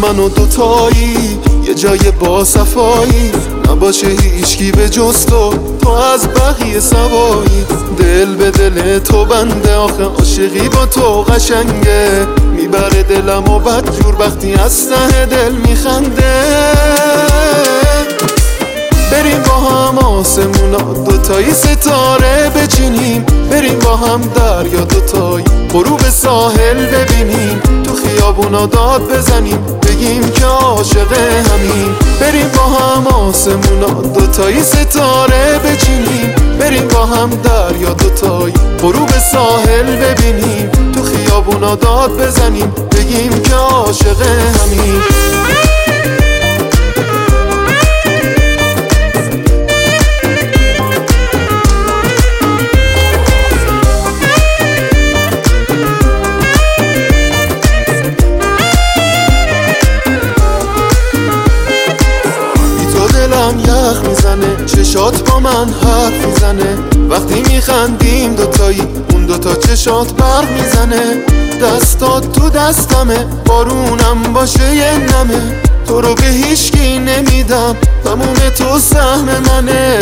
من و دوتایی یه جای با صفایی، نباشه هیچکی به جز تو از بقیه سوایی. دل به دل تو بنده، آخه عاشقی با تو قشنگه، میبره دلم و بدجور وقتی از ته دل میخنده. بریم با هم آسمونا دوتایی ستاره بچینیم، بریم با هم دریا دوتایی غروب ساحل ببینیم، تو خیابونا داد بزنیم بگیم که عاشق همیم. بریم با هم آسمونا دوتایی ستاره بچینیم، بریم با هم دریا دوتایی غروب ساحل ببینیم، تو خیابونا داد بزنیم بگیم که عاشق همیم. دلم یخ میزنه، چشات با من حرف میزنه، وقتی میخندیم دوتایی اون دوتا چشات برق میزنه. دستات تو دستمه، بارونم باشه یه نمه، تو رو به هیچکی نمیدم، تموم تو سهم منه.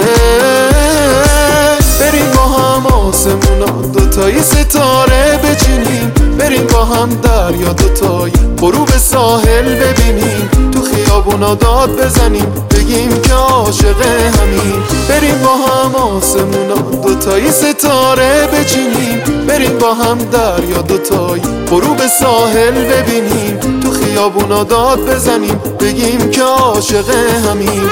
بریم با هم آسمونا دوتایی ستاره بچینیم، بریم با هم دریا دوتایی غروب ساحل ببینیم، تو خیابونا داد بزنیم بگیم که عاشق همیم. بریم با هم آسمونا دوتایی ستاره بچینیم، بریم با هم دریا دوتایی غروب ساحل ببینیم، تو خیابونا داد بزنیم بگیم که عاشق همیم.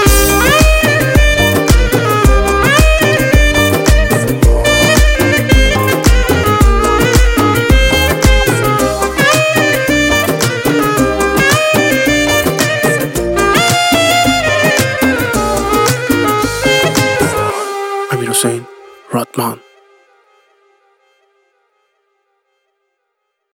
Amir Hussain, Ratman.